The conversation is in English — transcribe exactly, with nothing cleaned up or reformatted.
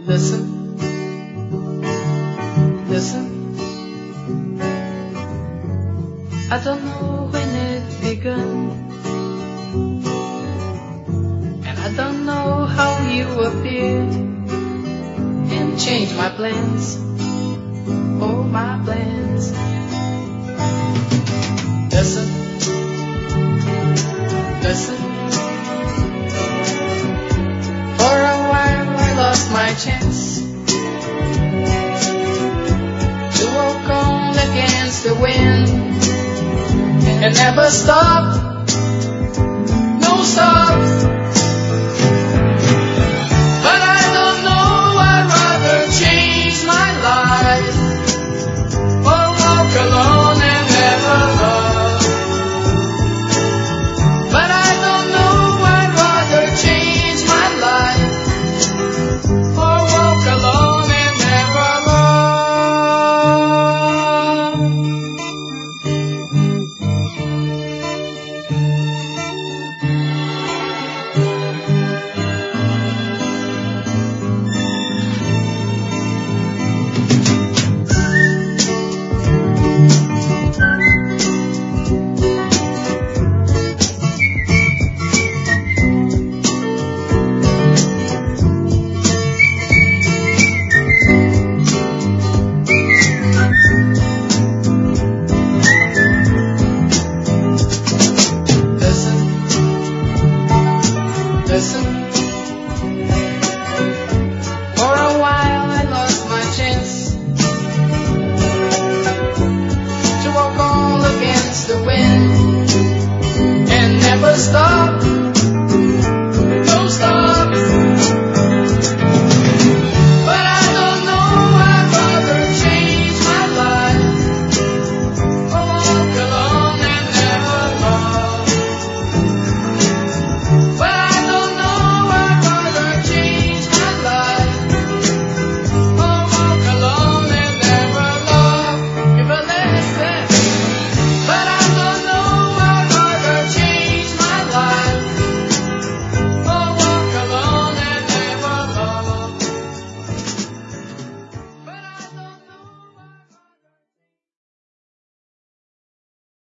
Listen, listen. I don't know when it began, and I don't know how you appeared and changed my plans, oh my plans. Listen, listen. For a while I lost my chance to walk on against the wind and never stop, no stop.